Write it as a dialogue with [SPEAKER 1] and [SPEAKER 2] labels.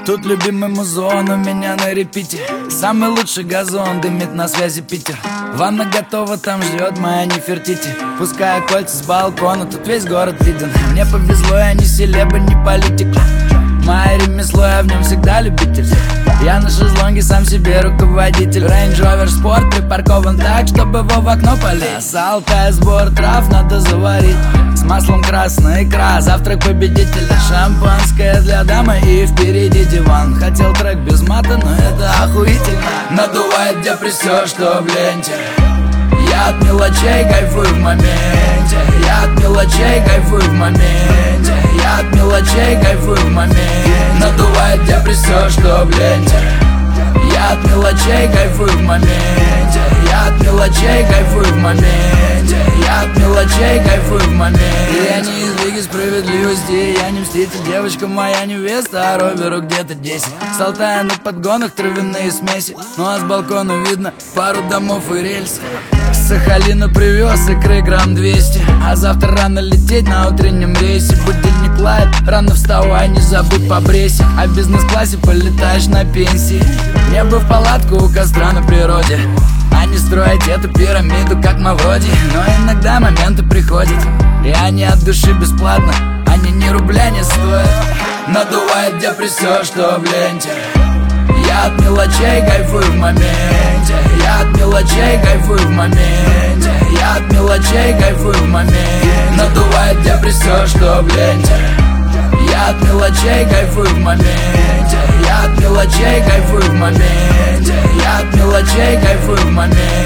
[SPEAKER 1] Тут любимый музон у меня на репите. Самый лучший газон дымит на связи Питер. Ванна готова, там ждет моя Нефертити. Пуская кольца с балкона, тут весь город виден. Мне повезло, я не селеба, не политик. Мое ремесло, я в нем всегда любитель. Я на шезлонге, сам себе руководитель. Range Rover Sport припаркован так, чтобы его в окно полить. Салка, сбор трав надо заварить. С маслом красная икра, завтрак победителя. Шампанское для дамы и впереди диван. Хотел трек без мата, но это охуительно. Надувает депрессию, что в ленте. Я от мелочей кайфую в моменте. Я от мелочей кайфую в моменте. Я от мелочей кайфую в моменте. Надувает депрессию, что в ленте. Я от мелочей кайфую в моменте. Я от мелочей кайфую в моменте. Я от мелочей кайфую в моменте. Я не из лиги справедливости, я не мститель. Девочка моя невеста, а роверу где-то 10. С Алтая на подгонах травяные смеси. Ну а с балкона видно пару домов и рельсы. С Сахалина привез икры грамм 200. А завтра рано лететь на утреннем рейсе. Будильник лает, рано вставай, не забудь побрейся. А в бизнес-классе полетаешь на пенсии. Мне бы в палатку у костра на природе, а не строить эту пирамиду, как Мавроди. Но иногда моменты приходят, и они от души бесплатно. Они ни рубля не стоят. Надувает депрессию, что в ленте. Я от мелочей кайфую в моменте. Я от мелочей кайфую в моменте. Я от мелочей кайфую в моменте. Надувает депрессию, что в ленте. Я от мелочей кайфую в моменте. Я от мелочей кайфую в моменте. Я от мелочей кайфую в моменте.